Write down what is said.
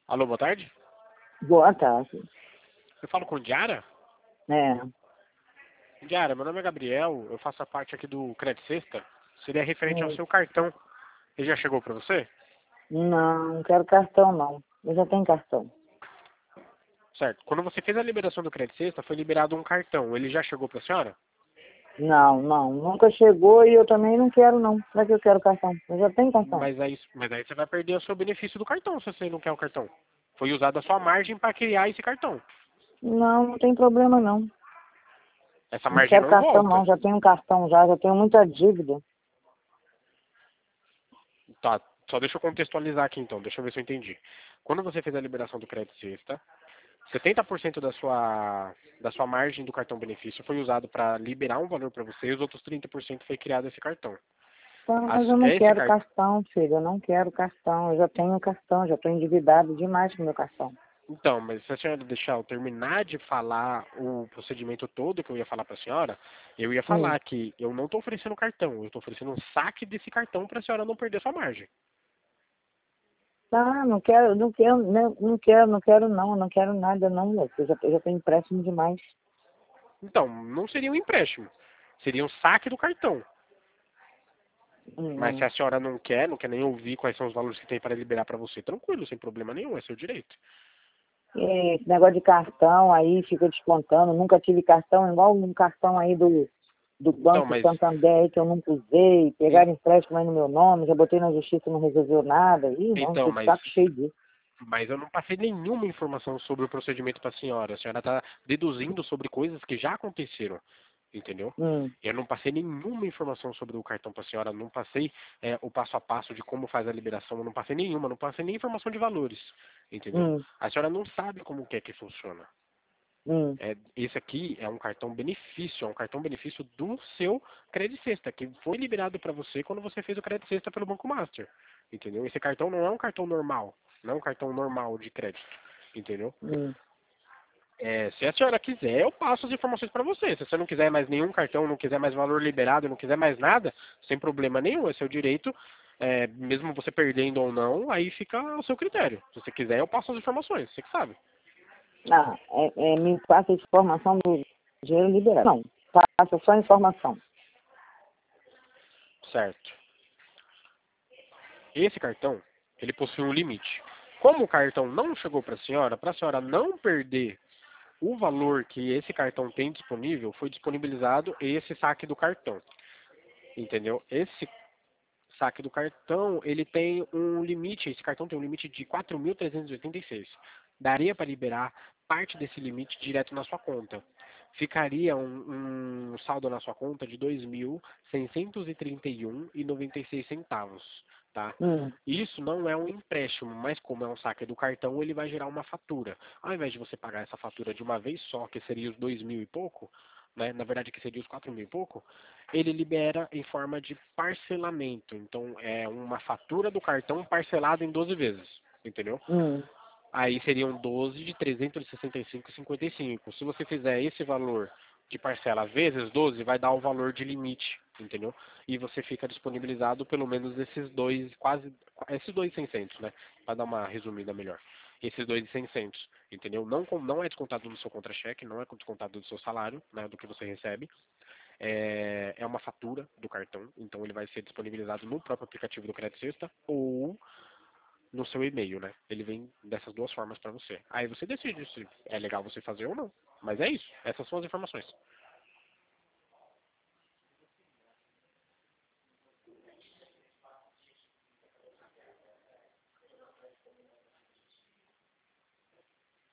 Alô, boa tarde. Boa tarde. Eu falo com Diara? É, Diara, meu nome é Gabriel, eu faço a parte aqui do Credit Sexta. Seria referente ao é, seu cartão. Ele já chegou para você? não quero cartão não. Eu já tenho cartão. Certo. Quando você fez a liberação do Credit Sexta, foi liberado um cartão. Ele já chegou para a senhora? Não, nunca chegou e eu também não quero não. Para que eu quero cartão? Eu já tenho cartão. Mas aí você vai perder o seu benefício do cartão se você não quer o cartão. Foi usada a sua margem para criar esse cartão. Não tem problema não. Essa Não margem quero não cartão volta. não, já tenho cartão já tenho muita dívida. Tá, só deixa eu contextualizar aqui então, deixa eu ver se eu entendi. Quando você fez a liberação do Credit Sexta, 70% da sua margem do cartão benefício foi usado para liberar um valor para você e os outros 30% foi criado esse cartão. Tá, mas eu não Esse quero cartão. cartão, filho. Eu não quero cartão. Eu já tenho cartão, já estou endividado demais com o meu cartão. Então, mas se a senhora deixar eu terminar de falar o procedimento todo que eu ia falar para a senhora, eu ia Hum. falar que eu não estou oferecendo cartão, eu estou oferecendo um saque desse cartão para a senhora não perder sua margem. Tá, não quero nada não, moço. Eu já tenho empréstimo demais. Então, não seria um empréstimo, seria um saque do cartão. Mas se Hum. a senhora não quer nem ouvir quais são os valores que tem para liberar para você, tranquilo, sem problema nenhum, é seu direito. Esse negócio de cartão aí fica descontando. Nunca tive cartão, igual um cartão aí do Então, Banco Santander aí que eu nunca usei. Pegaram empréstimo aí no meu nome, já botei na justiça e não resolveu nada. Ih, não, então, tô de mas saco cheio disso. Mas eu não passei nenhuma informação sobre o procedimento para a senhora. A senhora está deduzindo sobre coisas que já aconteceram, entendeu? Hum, Eu não passei nenhuma informação sobre o cartão para a senhora, não passei o passo a passo de como faz a liberação, eu não passei nenhuma, não passei nem informação de valores, entendeu? hum, A senhora não sabe como que é que funciona. hum. Esse aqui é um cartão benefício, é um cartão benefício do seu Credit Sexta, que foi liberado para você quando você fez o Credit Sexta pelo Banco Master, entendeu? Esse cartão não é um cartão normal, não é um cartão normal de crédito, entendeu? Hum. Se a senhora quiser, eu passo as informações para você. Se você não quiser mais nenhum cartão, não quiser mais valor liberado, não quiser mais nada, sem problema nenhum, é seu direito. Mesmo você perdendo ou não, aí fica ao seu critério. Se você quiser, eu passo as informações, você que sabe. Ah, me passa a informação do dinheiro liberado. Não, passa só a informação. Certo. Esse cartão, ele possui um limite. Como o cartão não chegou para a senhora não perder o valor que esse cartão tem disponível, foi disponibilizado esse saque do cartão. Entendeu? Esse saque do cartão, ele tem um limite, esse cartão tem um limite de 4.386. Daria para liberar parte desse limite direto na sua conta. Ficaria um saldo na sua conta de 2.631,96 centavos, tá? Hum. Isso não é um empréstimo, mas como é um saque do cartão, ele vai gerar uma fatura. Ao invés de você pagar essa fatura de uma vez só, que seria os 2.000 e pouco, né? Na verdade que seria os 4.000 e pouco, ele libera em forma de parcelamento. Então, é uma fatura do cartão parcelada em 12 vezes, entendeu? Hum. Aí seriam 12 de 365,55. Se você fizer esse valor de parcela vezes 12, vai dar o valor de limite, entendeu? E você fica disponibilizado pelo menos esses dois, quase, esses 2.600, né? Para dar uma resumida melhor. Esses 2.600, entendeu? Não é descontado do seu contra-cheque, não é descontado do seu salário, né? Do que você recebe. É uma fatura do cartão, então ele vai ser disponibilizado no próprio aplicativo do Credit Sexta ou no seu e-mail, né? Ele vem dessas duas formas para você. Aí você decide se é legal você fazer ou não. Mas é isso. Essas são as informações.